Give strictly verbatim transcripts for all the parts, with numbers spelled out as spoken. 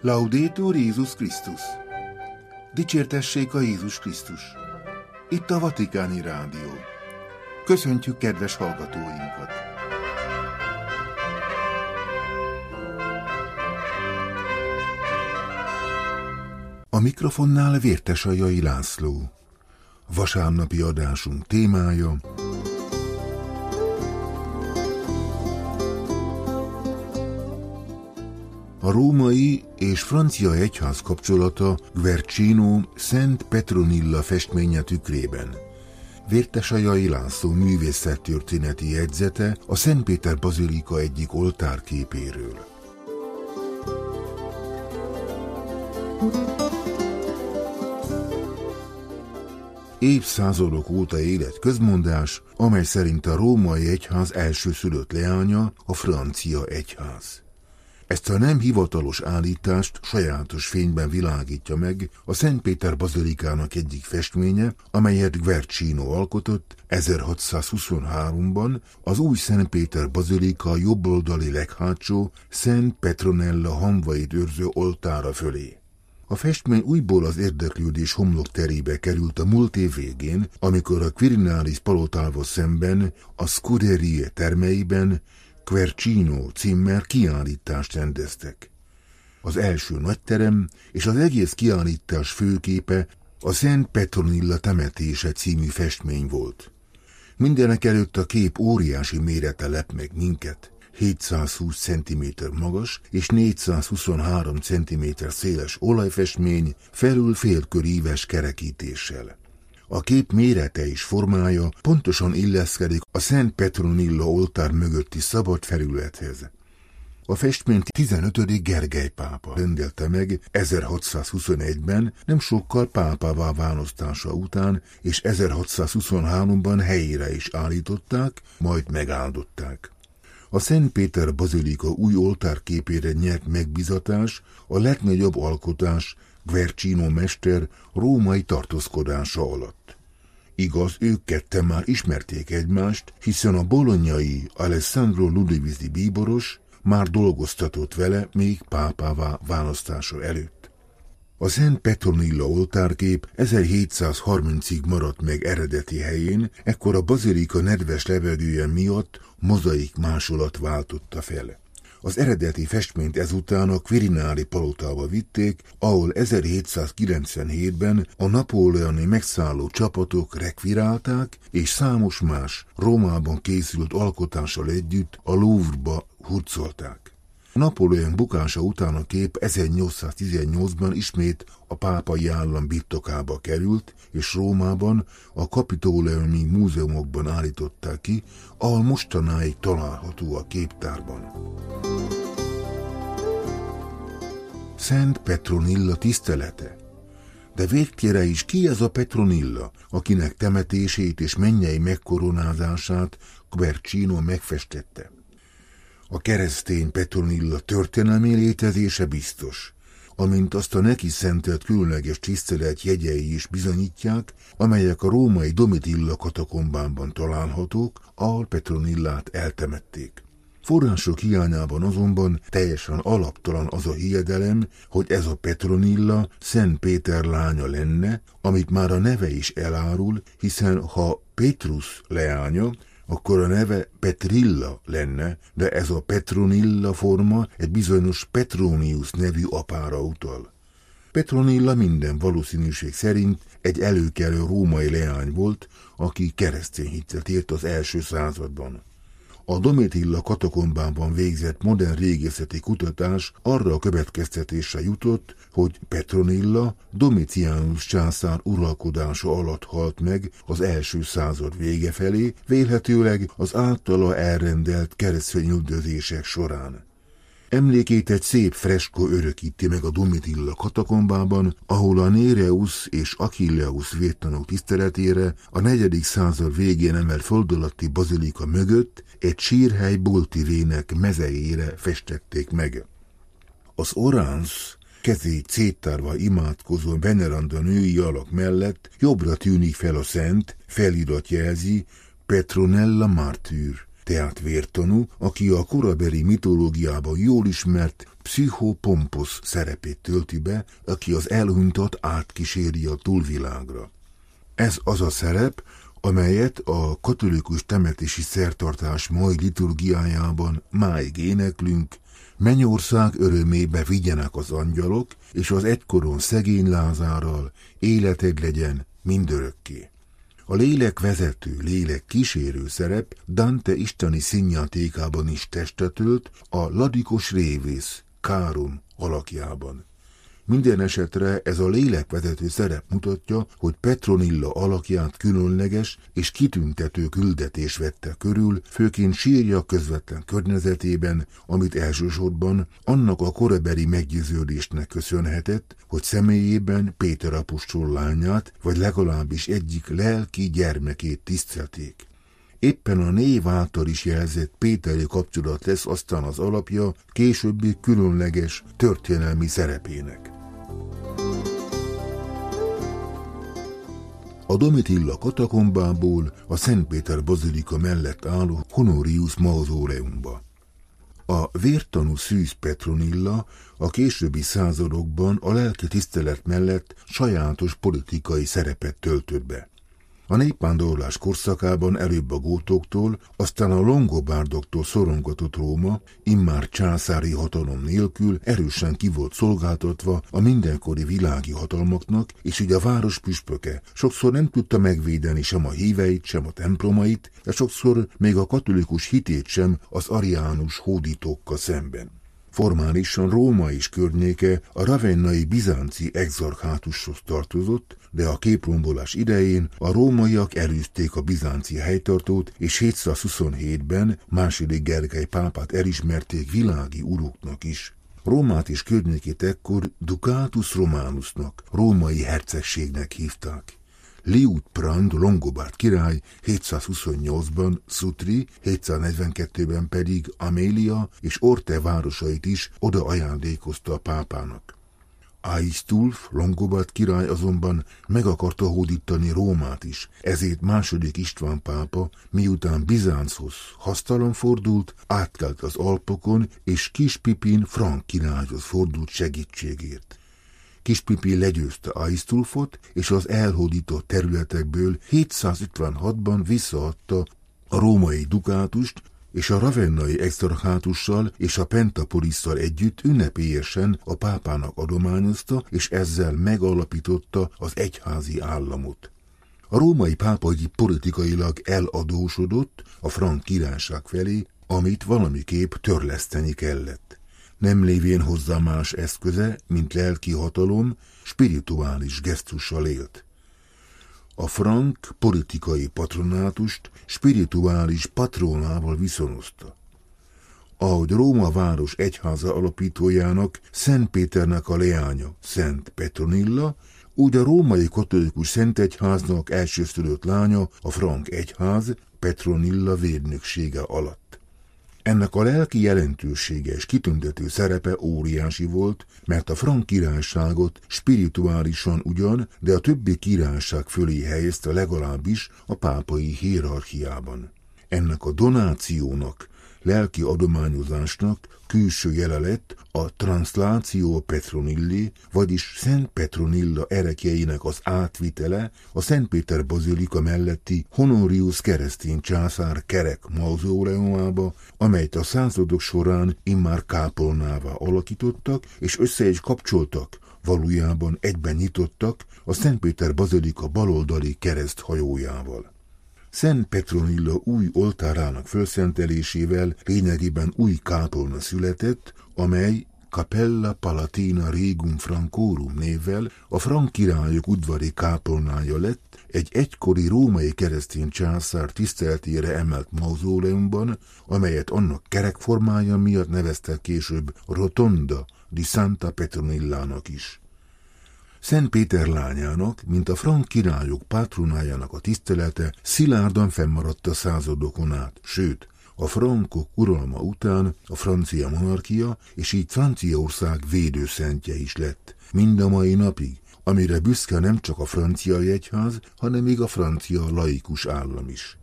Laudetur Jézus Krisztus! Dicsértessék a Jézus Krisztus! Itt a Vatikáni Rádió. Köszöntjük kedves hallgatóinkat! A mikrofonnál Vértesajai László. Vasárnapi adásunk témája: a római és francia egyház kapcsolata Guercino Szent Petronilla festménye tükrében. Vértesajai László művészettörténeti jegyzete a Szent Péter bazilika egyik oltárképéről. Évszázadok óta élet közmondás, amely szerint a római egyház elsőszülött leánya a francia egyház. Ezt a nem hivatalos állítást sajátos fényben világítja meg a Szent Péter bazilikának egyik festménye, amelyet Guercino alkotott ezerhatszázhuszonháromban az új Szent Péter bazilika jobboldali leghátsó Szent Petronella hamvait őrző oltára fölé. A festmény újból az érdeklődés homlokterébe került a múlt év végén, amikor a Quirinalis palotával szemben a Scuderie termeiben Guercino címmel kiállítást rendeztek. Az első nagyterem és az egész kiállítás főképe a Szent Petronilla temetése című festmény volt. Mindenekelőtt a kép óriási mérete lep meg minket, hétszázhúsz centiméter magas és négyszázhuszonhárom centiméter széles olajfestmény felül félköríves kerekítéssel. A kép mérete és formája pontosan illeszkedik a Szent Petronilla oltár mögötti szabad felülethez. A festményt tizenötödik Gergely pápa rendelte meg ezerhatszázhuszonegyben, nem sokkal pápává választása után, és ezerhatszázhuszonháromban helyére is állították, majd megáldották. A Szent Péter bazilika új oltárképére nyert megbízatás a legnagyobb alkotás Guercino mester római tartózkodása alatt. Igaz, ők ketten már ismerték egymást, hiszen a bolognai Alessandro Ludovisi bíboros már dolgoztatott vele még pápává választása előtt. A Szent Petronilla oltárkép ezerhétszázharmincig maradt meg eredeti helyén, ekkor a bazilika nedves levegője miatt mozaik másolat váltotta fel. Az eredeti festményt ezután a Quirinali palotába vitték, ahol ezerhétszázkilencvenhétben a napóleoni megszálló csapatok rekvirálták, és számos más Rómában készült alkotással együtt a Louvre-ba hurcolták. Napóleon bukása után a kép ezernyolcszáztizennyolcban ismét a pápai állam birtokába került, és Rómában a Kapitoleumi múzeumokban állították ki, ahol mostanáig található a képtárban. Szent Petronilla tisztelete. De végtére is ki ez a Petronilla, akinek temetését és mennyei megkoronázását Guercino megfestette? A keresztény Petronilla történelmi létezése biztos, amint azt a neki szentelt különleges tisztelet jegyei is bizonyítják, amelyek a római Domitilla katakombában találhatók, ahol Petronillát eltemették. Források hiányában azonban teljesen alaptalan az a hiedelem, hogy ez a Petronilla Szent Péter lánya lenne, amit már a neve is elárul, hiszen ha Petrus leánya, akkor a neve Petrilla lenne, de ez a Petronilla forma egy bizonyos Petronius nevű apára utal. Petronilla minden valószínűség szerint egy előkelő római leány volt, aki keresztény hitet ért az első században. A Domitilla katakombában végzett modern régészeti kutatás arra a következtetésre jutott, hogy Petronilla Domitianus császár uralkodása alatt halt meg az első század vége felé, vélhetőleg az általa elrendelt keresztényüldözések során. Emlékét egy szép freskó örökíti meg a Domitilla katakombában, ahol a Néreus és Achilleus vértanúk tiszteletére a negyedik század végén emelt föld alatti bazilika mögött egy sírhely boltivének mezejére festették meg. Az Orans kezét széttárva imádkozó veneranda női alak mellett jobbra tűnik fel a szent, felirat jelzi Petronella Martyr, tehát vértanú, aki a korabeli mitológiában jól ismert Pszichopompos szerepét tölti be, aki az elhunytat átkíséri a túlvilágra. Ez az a szerep, amelyet a katolikus temetési szertartás mai liturgiájában máig éneklünk: mennyország örömébe vigyenek az angyalok, és az egykoron szegény Lázárral életed legyen mindörökké. A lélek vezető, lélek kísérő szerep Dante isteni színjátékában is testet ölt a ladikos révész, Káron alakjában. Minden esetre ez a lélekvezető szerep mutatja, hogy Petronilla alakját különleges és kitüntető küldetés vette körül, főként sírja közvetlen környezetében, amit elsősorban annak a korabeli meggyőződésnek köszönhetett, hogy személyében Péter apostol lányát, vagy legalábbis egyik lelki gyermekét tisztelték. Éppen a név által is jelzett péteri kapcsolat lesz aztán az alapja későbbi különleges történelmi szerepének. A Domitilla katakombából a Szent Péter bazilika mellett álló Honorius mauzóleumba. A vértanú szűz Petronilla a későbbi századokban a lelki tisztelet mellett sajátos politikai szerepet töltött be. A népvándorlás korszakában előbb a gótoktól, aztán a longobárdoktól szorongatott Róma immár császári hatalom nélkül erősen ki volt szolgáltatva a mindenkori világi hatalmaknak, és így a város püspöke sokszor nem tudta megvédeni sem a híveit, sem a templomait, de sokszor még a katolikus hitét sem az ariánus hódítókkal szemben. Formálisan Róma és környéke a ravennai bizánci exarchátushoz tartozott, de a képrombolás idején a rómaiak elűzték a bizánci helytartót, és hétszázhuszonhétben második Gergely pápát elismerték világi uruknak is. Rómát és környékét ekkor Ducatus Romanusnak, római hercegségnek hívták. Liutprand longobárd király hétszázhuszonnyolcban Sutri, hétszáznegyvenkettőben pedig Amélia és Orte városait is oda ajándékozta a pápának. Aistulf longobárd király azonban meg akarta hódítani Rómát is, ezért második István pápa, miután Bizánchoz hasztalan fordult, átkelt az Alpokon, és Kis Pipin frank királyhoz fordult segítségért. Kis Pipi legyőzte Aistulfot, és az elhódított területekből hétszázötvenhatban visszaadta a római dukátust, és a ravennai exarchátussal és a Pentapolisszal együtt ünnepélyesen a pápának adományozta, és ezzel megalapította az egyházi államot. A római pápa így politikailag eladósodott a frank királyság felé, amit valamiképp törleszteni kellett. Nem lévén hozzá más eszköze, mint lelki hatalom, spirituális gesztussal élt. A frank politikai patronátust spirituális patronával viszonozta. Ahogy Róma város egyháza alapítójának, Szent Péternek a leánya, Szent Petronilla, úgy a római katolikus szentegyháznak elsőszülött lánya, a frank egyház, Petronilla védnöksége alatt. Ennek a lelki jelentősége és kitüntető szerepe óriási volt, mert a frank királyságot spirituálisan ugyan, de a többi királyság fölé helyezte legalábbis a pápai hierarchiában. Ennek a donációnak, lelki adományozásnak külső jele lett a Translatio Petronilli, vagyis Szent Petronilla erekjeinek az átvitele a Szent Péter bazilika melletti Honorius keresztény császár kerek mauzóleumába, amelyet a századok során immár kápolnává alakítottak, és össze is kapcsoltak, valójában egyben nyitottak a Szent Péter bazilika baloldali kereszthajójával. Szent Petronilla új oltárának fölszentelésével lényegében új kápolna született, amely Capella Palatina Regum Francorum névvel a frank királyok udvari kápolnája lett, egy egykori római keresztény császár tiszteletére emelt mauzóleumban, amelyet annak kerekformája miatt neveztek később Rotonda di Santa Petronillának is. Szent Péter lányának, mint a frank királyok pátronájának a tisztelete szilárdan fennmaradt a századokon át, sőt, a frankok uralma után a francia monarchia, és így Franciaország védőszentje is lett, mind a mai napig, amire büszke nem csak a francia egyház, hanem még a francia laikus állam is.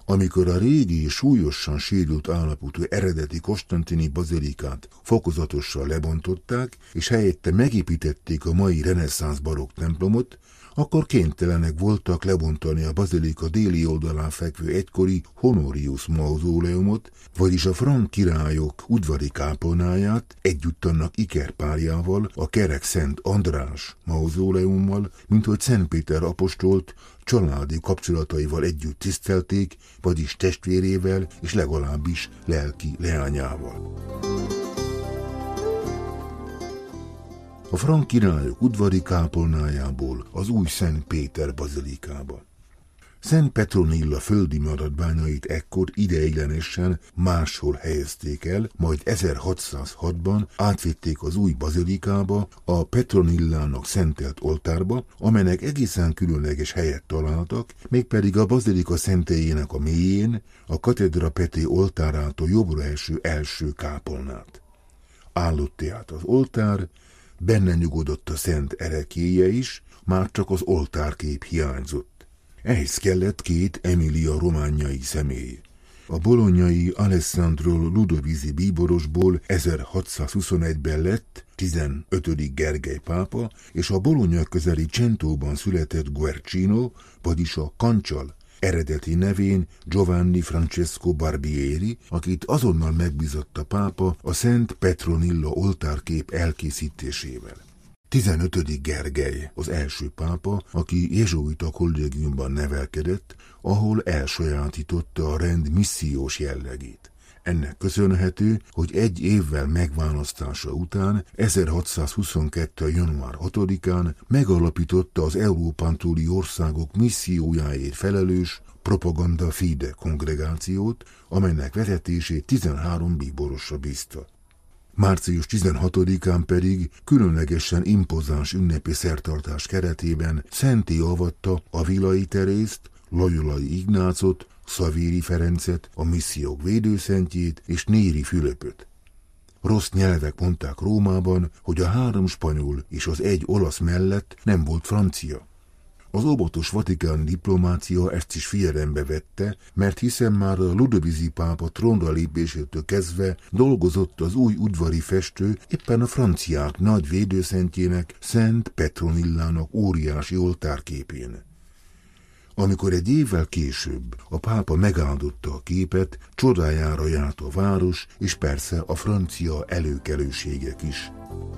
Amikor a régi, súlyosan sérült állapotú eredeti konstantini bazilikát fokozatosan lebontották, és helyette megépítették a mai reneszánsz barokk templomot, akkor kénytelenek voltak lebontani a bazilika déli oldalán fekvő egykori Honorius mauzóleumot, vagyis a frank királyok udvari kápolnáját együtt annak ikerpárjával, a kerek Szent András mauzóleummal, minthogy Szent Péter apostolt családi kapcsolataival együtt tisztelték, vagyis testvérével és legalábbis lelki leányával. A frank királyok udvari kápolnájából az új Szent Péter bazilikába. Szent Petronilla földi maradványait ekkor ideiglenesen máshol helyezték el, majd ezerhatszázhatban átvitték az új bazilikába, a Petronillának szentelt oltárba, amelynek egészen különleges helyet találtak, mégpedig a bazilika szentélyének a mélyén, a katedra Peté oltárától jobbra eső első kápolnát. Állott tehát az oltár, benne nyugodott a szent erekélye is, már csak az oltárkép hiányzott. Ehhez kellett két Emilia romániai személy. A bolonyai Alessandro Ludovisi bíborosból ezerhatszázhuszonegyben lett tizenötödik Gergely pápa, és a Bologna közeli Centóban született Guercino, vagyis a Kancsal eredeti nevén Giovanni Francesco Barbieri, akit azonnal megbízott a pápa a Szent Petronilla oltárkép elkészítésével. tizenötödik Gergely az első pápa, aki jezsuita kollégiumban nevelkedett, ahol elsajátította a rend missziós jellegét. Ennek köszönhető, hogy egy évvel megválasztása után ezerhatszázhuszonkettő. január hatodikán megalapította az Európán túli országok missziójáért felelős Propaganda Fide kongregációt, amelynek vezetését tizenhárom bíborosra bízta. március tizenhatodikán pedig különlegesen impozáns ünnepi szertartás keretében szentté avatta a Vilai Terészt, Loyolai Ignácot, Szavéri Ferencet, a missziók védőszentjét és Néri Fülöpöt. Rossz nyelvek mondták Rómában, hogy a három spanyol és az egy olasz mellett nem volt francia. Az óvatos vatikáni diplomácia ezt is figyelembe vette, mert hiszen már a Ludovisi pápa trónra lépésétől kezdve dolgozott az új udvari festő éppen a franciák nagy védőszentjének, Szent Petronillának óriási oltárképén. Amikor egy évvel később a pápa megáldotta a képet, csodájára járt a város, és persze a francia előkelőségek is.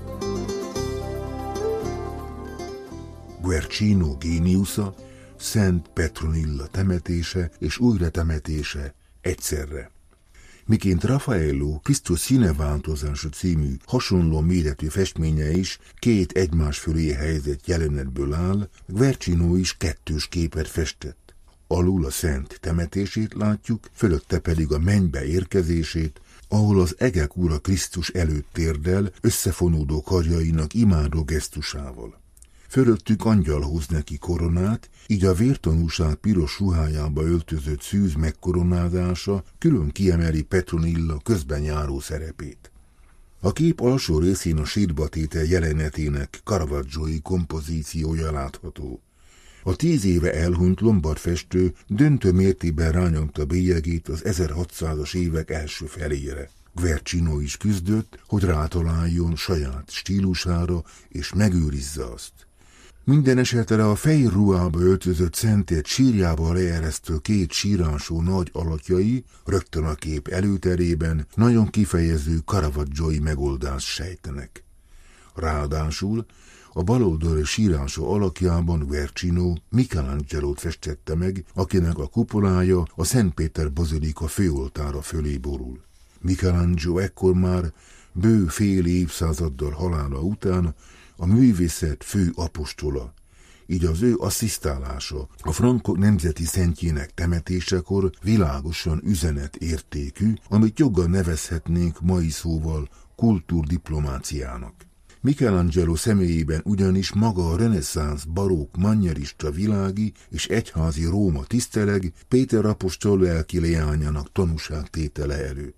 Guercino géniusza, Szent Petronilla temetése és újratemetése egyszerre. Miként Raffaello Krisztus színeváltozása című hasonló méretű festménye is két egymás fölé helyezett jelenetből áll, Guercino is kettős képet festett. Alul a szent temetését látjuk, fölötte pedig a mennybe érkezését, ahol az egek ura Krisztus előtt térdel, összefonódó karjainak imádó gesztusával. Fölöttük angyal hoz neki koronát, így a vértanúság piros ruhájába öltözött szűz megkoronázása külön kiemeli Petronilla közben járó szerepét. A kép alsó részén a sírbatétel jelenetének Caravaggio-i kompozíciója látható. A tíz éve elhunyt lombard festő döntő mértékben rányomta bélyegét az ezerhatszázas évek első felére. Guercino is küzdött, hogy rátaláljon saját stílusára és megőrizze azt. Minden esetre a fehér ruhába öltözött szentért sírjába leeresztő két sírásó nagy alakjai rögtön a kép előterében nagyon kifejező Caravaggio-i megoldást sejtenek. Ráadásul a baloldali sírásó alakjában Guercino Michelangelo-t festette meg, akinek a kupolája a Szent Péter bazilika főoltára fölé borul. Michelangelo ekkor már bő fél évszázaddal halála után a művészet fő apostola, így az ő asszisztálása a frankok nemzeti szentjének temetésekor világosan üzenetértékű, amit joggal nevezhetnénk mai szóval kultúrdiplomáciának. Michelangelo személyében ugyanis maga a reneszánsz, barokk, manierista világi és egyházi Róma tiszteleg Péter apostol lelki leányának tanúságtétele előtt.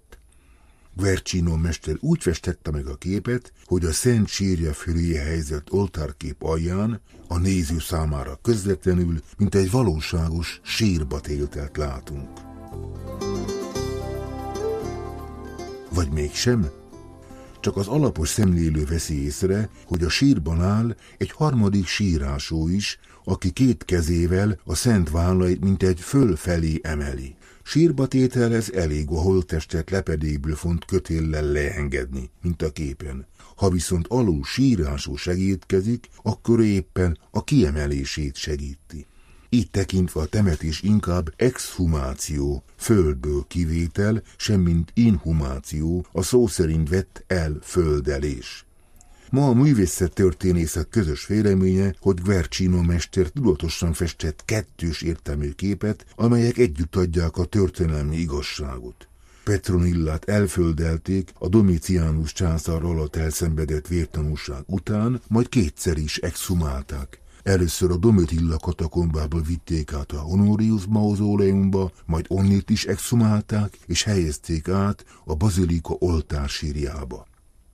Guercino mester úgy festette meg a képet, hogy a szent sírja fölé helyezett oltárkép alján a néző számára közvetlenül, mint egy valóságos sírbatételt látunk. Vagy mégsem? Csak az alapos szemlélő veszi észre, hogy a sírban áll egy harmadik sírásó is, aki két kezével a szent vállait mintegy fölfelé emeli. Sírba tételhez elég a holttestet lepedékből font kötéllel leengedni, mint a képen. Ha viszont alul sírásó segítkezik, akkor éppen a kiemelését segíti. Így tekintve a temetés inkább exhumáció, földből kivétel, semmint inhumáció, a szó szerint vett elföldelés. Ma a művészettörténészek közös véleménye, hogy Guercino mester tudatosan festett kettős értelmű képet, amelyek együtt adják a történelmi igazságot. Petronillát elföldelték a Domitianus császár alatt elszenvedett vértanúság után, majd kétszer is exhumálták. Először a Domitilla katakombából vitték át a Honorius mauzóleumba, majd onnét is exhumálták, és helyezték át a bazilika oltársírjába.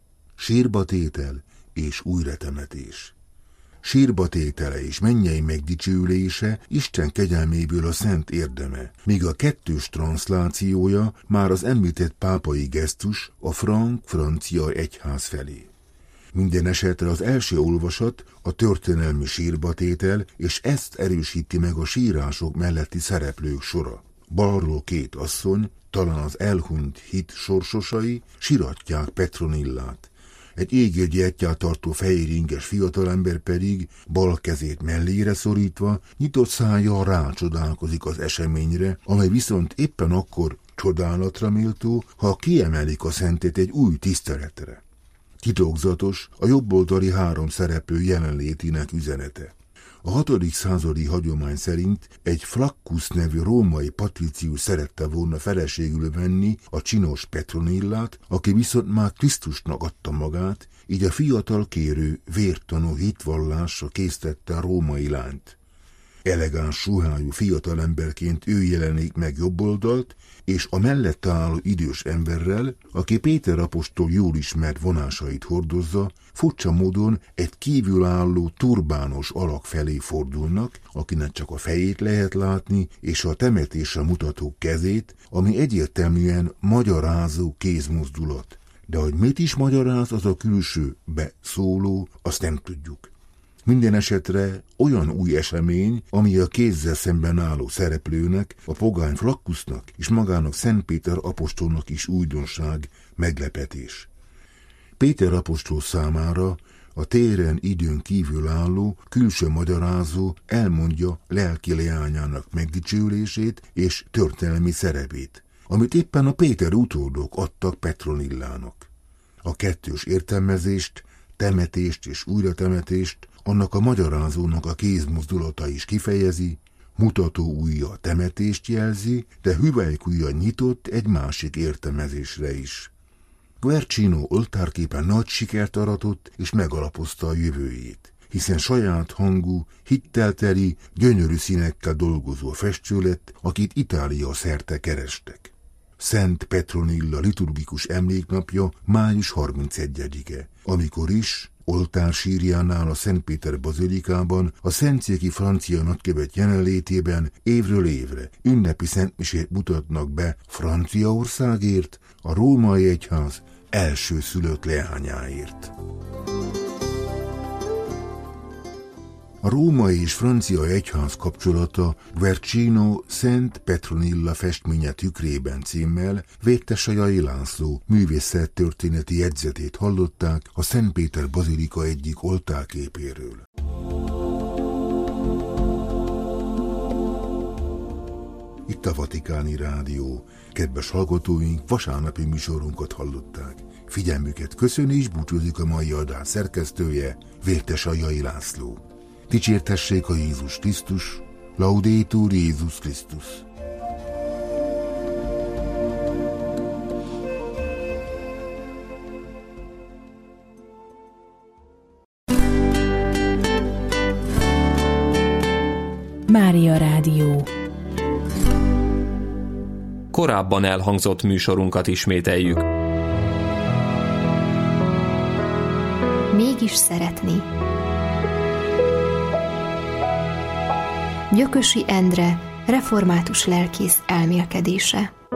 Sírba tétel és újratemetés. Sírba tétele és mennyei megdicsőlése Isten kegyelméből a szent érdeme, míg a kettős transzlációja már az említett pápai gesztus a frank-francia egyház felé. Minden esetre az első olvasat a történelmi sírbatétel, és ezt erősíti meg a sírások melletti szereplők sora. Balról két asszony, talán az elhunyt hit sorsosai, siratják Petronillát. Egy égő gyertyát tartó fehéringes fiatalember pedig, bal kezét mellére szorítva, nyitott szájjal rácsodálkozik az eseményre, amely viszont éppen akkor csodálatra méltó, ha kiemelik a szentet egy új tiszteletre. Titokzatos a jobboldali három szereplő jelenlétének üzenete. A hatodik századi hagyomány szerint egy Flaccus nevű római patricius szerette volna feleségül venni a csinos Petronillát, aki viszont már Krisztusnak adta magát, így a fiatal kérő vértanú hitvallásra késztette a római lányt. Elegáns suhájú fiatalemberként ő jelenik meg jobboldalt, és a mellette álló idős emberrel, aki Péter apostol jól ismert vonásait hordozza, furcsa módon egy kívülálló turbános alak felé fordulnak, akinek csak a fejét lehet látni, és a temetésre mutató kezét, ami egyértelműen magyarázó kézmozdulat. De hogy mit is magyaráz az a külső beszóló, azt nem tudjuk. Minden esetre olyan új esemény, ami a kézzel szemben álló szereplőnek, a pogány Flaccusnak és magának Szent Péter apostolnak is újdonság, meglepetés. Péter apostol számára a téren időn kívül álló, külső magyarázó elmondja lelki leányának megdicsőlését és történelmi szerepét, amit éppen a Péter utódok adtak Petronillának. A kettős értelmezést, temetést és újratemetést annak a magyarázónak a kézmozdulata is kifejezi, mutató ujja a temetést jelzi, de hüvelykujja nyitott egy másik értelmezésre is. Guercino oltárképen nagy sikert aratott és megalapozta a jövőjét, hiszen saját hangú, hittelteli, gyönyörű színekkel dolgozó festő lett, akit Itália szerte kerestek. Szent Petronilla liturgikus emléknapja május harmincegyedike, amikor is oltársírjánál a Szent Péter bazilikában a szentszéki francia nagykövet jelenlétében évről évre ünnepi szentmisét mutatnak be Franciaországért, a római egyház első szülött leányáért. A római és francia egyház kapcsolata Guercino Szent Petronilla festménye tükrében címmel Vértesajai László művészettörténeti jegyzetét hallották a Szent Péter bazilika egyik oltárképéről. Itt a Vatikáni Rádió. Kedves hallgatóink, vasárnapi műsorunkat hallották. Figyelmüket köszöni és búcsúzik a mai adás szerkesztője, Vértesajai László. Dicsértessék a Jézus Krisztus, Laudetur Jézus Krisztus. Mária Rádió. Korábban elhangzott műsorunkat ismételjük. Mégis szeretni. Gyökösi Endre református lelkész elmélkedése.